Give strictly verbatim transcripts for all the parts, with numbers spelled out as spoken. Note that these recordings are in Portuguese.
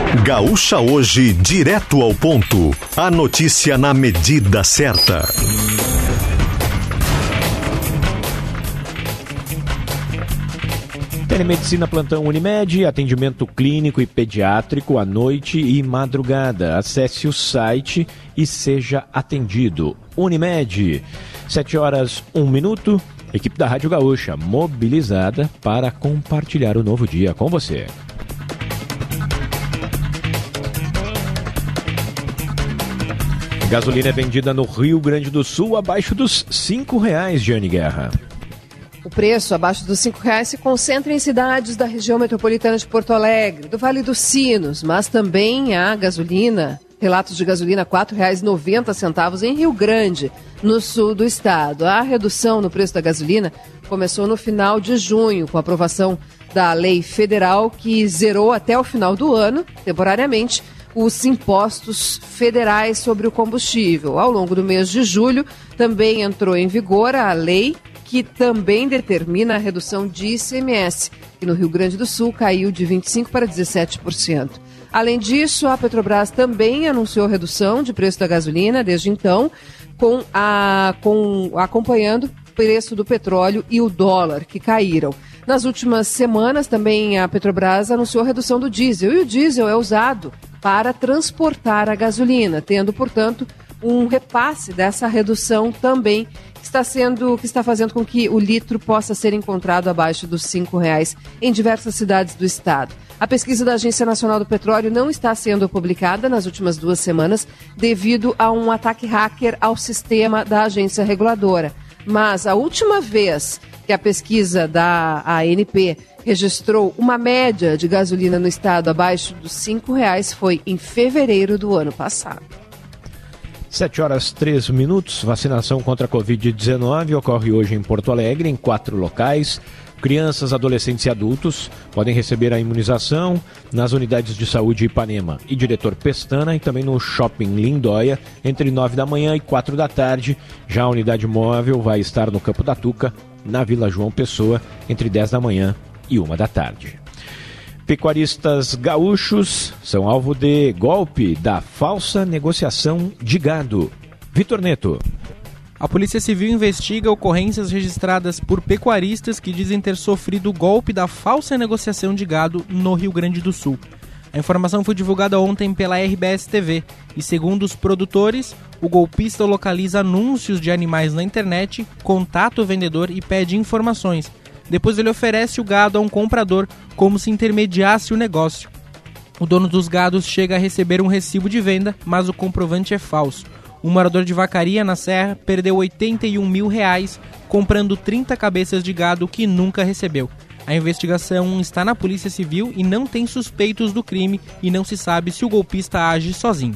Gaúcha Hoje, direto ao ponto. A notícia na medida certa. Telemedicina Plantão Unimed, atendimento clínico e pediátrico à noite e madrugada. Acesse o site e seja atendido. Unimed, sete horas, um minuto. Equipe da Rádio Gaúcha, mobilizada para compartilhar o novo dia com você. Gasolina é vendida no Rio Grande do Sul abaixo dos cinco reais, Giane Guerra. O preço abaixo dos cinco reais se concentra em cidades da região metropolitana de Porto Alegre, do Vale dos Sinos, mas também há gasolina, relatos de gasolina quatro reais e noventa centavos em Rio Grande, no sul do estado. A redução no preço da gasolina começou no final de junho, com a aprovação da lei federal que zerou até o final do ano, temporariamente, os impostos federais sobre o combustível. Ao longo do mês de julho, também entrou em vigor a lei que também determina a redução de I C M S, que no Rio Grande do Sul caiu de vinte e cinco por cento para dezessete por cento. Além disso, a Petrobras também anunciou redução de preço da gasolina desde então, com a, com, acompanhando o preço do petróleo e o dólar, que caíram. Nas últimas semanas, também a Petrobras anunciou a redução do diesel, e o diesel é usado para transportar a gasolina, tendo, portanto, um repasse dessa redução também, que está sendo, que está fazendo com que o litro possa ser encontrado abaixo dos cinco reais em diversas cidades do estado. A pesquisa da Agência Nacional do Petróleo não está sendo publicada nas últimas duas semanas devido a um ataque hacker ao sistema da agência reguladora. Mas a última vez que a pesquisa da A N P registrou uma média de gasolina no estado abaixo dos cinco reais foi em fevereiro do ano passado. sete horas, três minutos. Vacinação contra a covid dezenove ocorre hoje em Porto Alegre, em quatro locais. Crianças, adolescentes e adultos podem receber a imunização nas unidades de saúde Ipanema e Diretor Pestana, e também no Shopping Lindóia, entre nove da manhã e quatro da tarde. Já a unidade móvel vai estar no Campo da Tuca, na Vila João Pessoa, entre dez da manhã e uma da tarde. Pecuaristas gaúchos são alvo de golpe da falsa negociação de gado. Vitor Neto. A Polícia Civil investiga ocorrências registradas por pecuaristas que dizem ter sofrido o golpe da falsa negociação de gado no Rio Grande do Sul. A informação foi divulgada ontem pela R B S T V e, segundo os produtores, o golpista localiza anúncios de animais na internet, contata o vendedor e pede informações. Depois ele oferece o gado a um comprador como se intermediasse o negócio. O dono dos gados chega a receber um recibo de venda, mas o comprovante é falso. Um morador de Vacaria, na Serra, perdeu oitenta e um mil reais comprando trinta cabeças de gado que nunca recebeu. A investigação está na Polícia Civil e não tem suspeitos do crime, e não se sabe se o golpista age sozinho.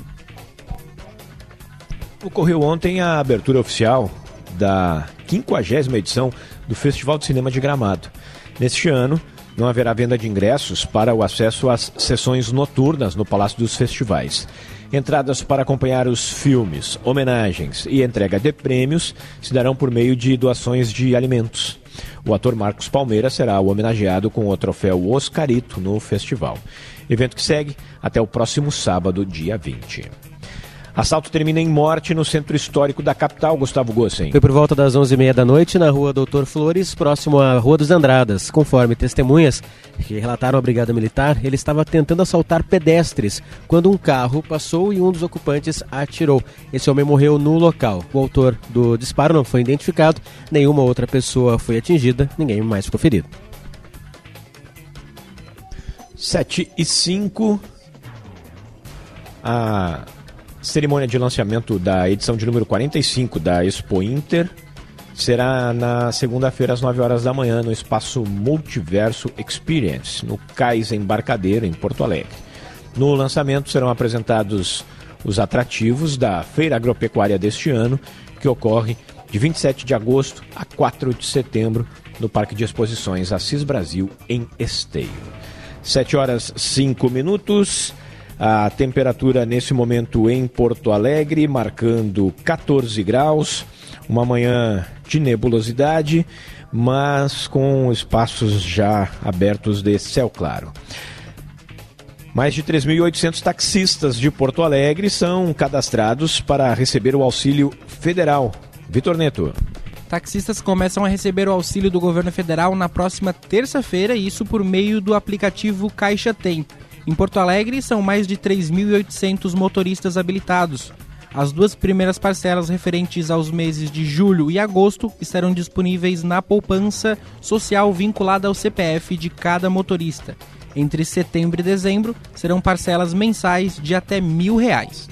Ocorreu ontem a abertura oficial da quinquagésima edição do Festival de Cinema de Gramado. Neste ano, não haverá venda de ingressos para o acesso às sessões noturnas no Palácio dos Festivais. Entradas para acompanhar os filmes, homenagens e entrega de prêmios se darão por meio de doações de alimentos. O ator Marcos Palmeira será o homenageado com o troféu Oscarito no festival. Evento que segue até o próximo sábado, dia vinte. Assalto termina em morte no centro histórico da capital, Gustavo Gossen. Foi por volta das onze e meia da noite na rua Doutor Flores, próximo à Rua dos Andradas. Conforme testemunhas que relataram à Brigada Militar, ele estava tentando assaltar pedestres quando um carro passou e um dos ocupantes atirou. Esse homem morreu no local. O autor do disparo não foi identificado, nenhuma outra pessoa foi atingida, ninguém mais ficou ferido. sete e cinco. A cerimônia de lançamento da edição de número quarenta e cinco da Expo Inter será na segunda-feira às nove horas da manhã no espaço Multiverso Experience, no Cais Embarcadeiro, em Porto Alegre. No lançamento serão apresentados os atrativos da Feira Agropecuária deste ano, que ocorre de vinte e sete de agosto a quatro de setembro no Parque de Exposições Assis Brasil, em Esteio. sete horas, cinco minutos. A temperatura nesse momento em Porto Alegre, marcando catorze graus, uma manhã de nebulosidade, mas com espaços já abertos de céu claro. Mais de três mil e oitocentos taxistas de Porto Alegre são cadastrados para receber o auxílio federal. Vitor Neto. Taxistas começam a receber o auxílio do governo federal na próxima terça-feira, e isso por meio do aplicativo Caixa Tem. Em Porto Alegre, são mais de três mil e oitocentos motoristas habilitados. As duas primeiras parcelas referentes aos meses de julho e agosto estarão disponíveis na poupança social vinculada ao C P F de cada motorista. Entre setembro e dezembro, serão parcelas mensais de até mil reais.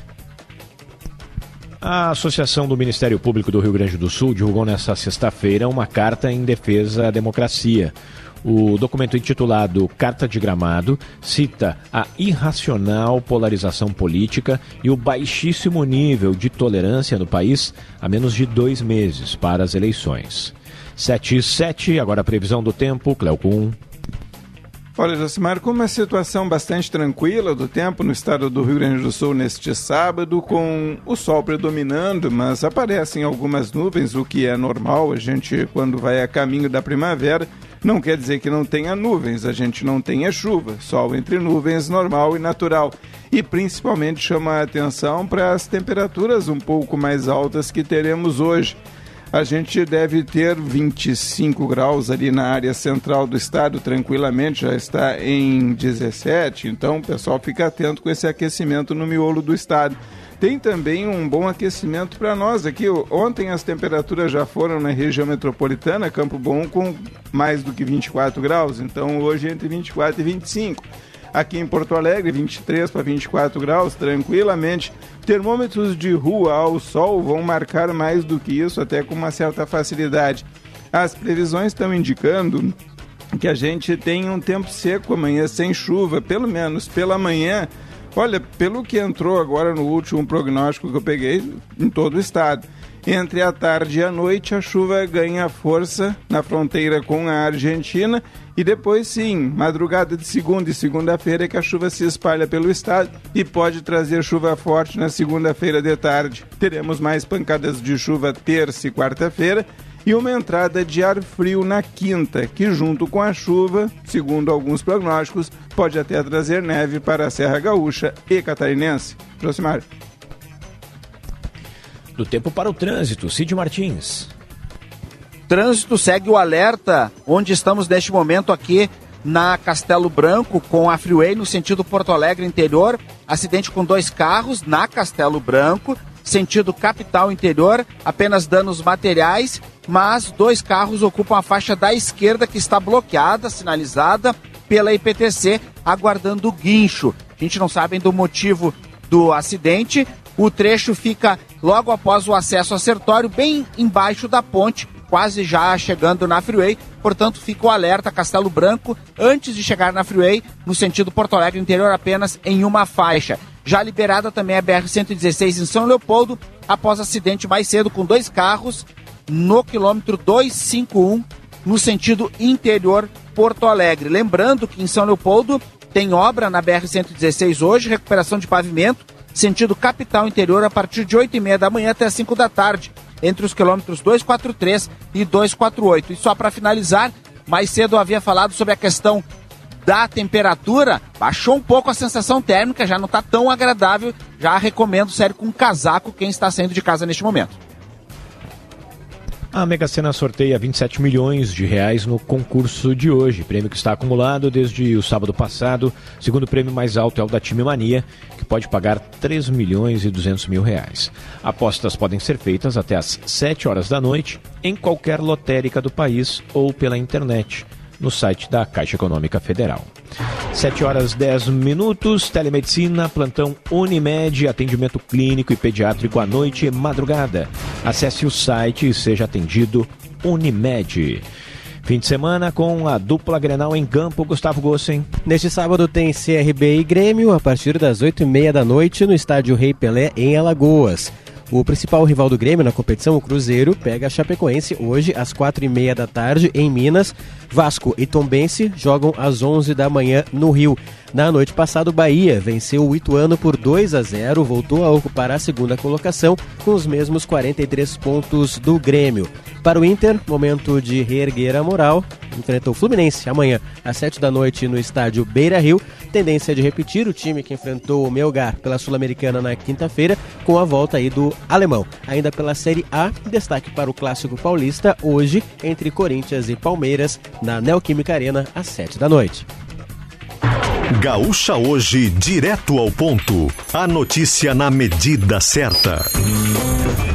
A Associação do Ministério Público do Rio Grande do Sul divulgou nesta sexta-feira uma carta em defesa da democracia. O documento intitulado Carta de Gramado cita a irracional polarização política e o baixíssimo nível de tolerância no país a menos de dois meses para as eleições. sete e sete, agora a previsão do tempo, Cleocum. Olha, Josimar, com uma situação bastante tranquila do tempo no estado do Rio Grande do Sul neste sábado, com o sol predominando, mas aparecem algumas nuvens, o que é normal. A gente, quando vai a caminho da primavera, não quer dizer que não tenha nuvens, a gente não tenha chuva, sol entre nuvens normal e natural. E principalmente chama a atenção para as temperaturas um pouco mais altas que teremos hoje. A gente deve ter vinte e cinco graus ali na área central do estado, tranquilamente, já está em dezessete, então o pessoal fica atento com esse aquecimento no miolo do estado. Tem também um bom aquecimento para nós aqui. Ontem as temperaturas já foram na região metropolitana, Campo Bom com mais do que vinte e quatro graus, então hoje entre vinte e quatro e vinte e cinco. Aqui em Porto Alegre, vinte e três para vinte e quatro graus, tranquilamente. Termômetros de rua ao sol vão marcar mais do que isso, até com uma certa facilidade. As previsões estão indicando que a gente tem um tempo seco amanhã, sem chuva, pelo menos pela manhã. Olha, pelo que entrou agora no último prognóstico que eu peguei, em todo o estado, entre a tarde e a noite a chuva ganha força na fronteira com a Argentina e depois sim, madrugada de segunda e segunda-feira é que a chuva se espalha pelo estado e pode trazer chuva forte na segunda-feira de tarde. Teremos mais pancadas de chuva terça e quarta-feira e uma entrada de ar frio na quinta, que junto com a chuva, segundo alguns prognósticos, pode até trazer neve para a Serra Gaúcha e Catarinense. Josimar. Do tempo para o trânsito, Cid Martins. Trânsito segue o alerta, onde estamos neste momento aqui na Castelo Branco, com a Freeway no sentido Porto Alegre interior. Acidente com dois carros na Castelo Branco, sentido capital interior, apenas danos materiais, mas dois carros ocupam a faixa da esquerda que está bloqueada, sinalizada pela I P T C, aguardando o guincho. A gente não sabe do motivo do acidente. O trecho fica logo após o acesso a Sertório, bem embaixo da ponte, quase já chegando na Freeway. Portanto, fica o alerta Castelo Branco, antes de chegar na Freeway, no sentido Porto Alegre interior, apenas em uma faixa. Já liberada também a B R cento e dezesseis em São Leopoldo, após acidente mais cedo com dois carros, no quilômetro duzentos e cinquenta e um, no sentido interior Porto Alegre. Lembrando que em São Leopoldo tem obra na B R cento e dezesseis hoje, recuperação de pavimento, sentido capital interior a partir de oito e meia da manhã até cinco da tarde, entre os quilômetros duzentos e quarenta e três e duzentos e quarenta e oito. E só para finalizar, mais cedo eu havia falado sobre a questão da temperatura, baixou um pouco a sensação térmica, já não está tão agradável, já recomendo sair com um casaco quem está saindo de casa neste momento. A Mega Sena sorteia vinte e sete milhões de reais no concurso de hoje, prêmio que está acumulado desde o sábado passado. O segundo prêmio mais alto é o da Time Mania, que pode pagar três milhões e duzentos mil reais. Apostas podem ser feitas até às sete horas da noite em qualquer lotérica do país ou pela internet, no site da Caixa Econômica Federal. sete horas dez minutos, telemedicina, plantão Unimed, atendimento clínico e pediátrico à noite e madrugada. Acesse o site e seja atendido Unimed. Fim de semana com a dupla Grenal em campo, Gustavo Gossen. Neste sábado tem C R B e Grêmio a partir das oito e meia da noite no estádio Rei Pelé, em Alagoas. O principal rival do Grêmio na competição, o Cruzeiro, pega a Chapecoense hoje às quatro e meia da tarde em Minas. Vasco e Tombense jogam às onze da manhã no Rio. Na noite passada, o Bahia venceu o Ituano por dois a zero, voltou a ocupar a segunda colocação com os mesmos quarenta e três pontos do Grêmio. Para o Inter, momento de reerguer a moral enfrenta o Fluminense amanhã às sete da noite no estádio Beira-Rio. Tendência de repetir o time que enfrentou o Melgar pela Sul-Americana na quinta-feira, com a volta aí do alemão. Ainda pela Série A, destaque para o Clássico Paulista hoje entre Corinthians e Palmeiras na Neoquímica Arena às sete da noite. Gaúcha Hoje, direto ao ponto. A notícia na medida certa.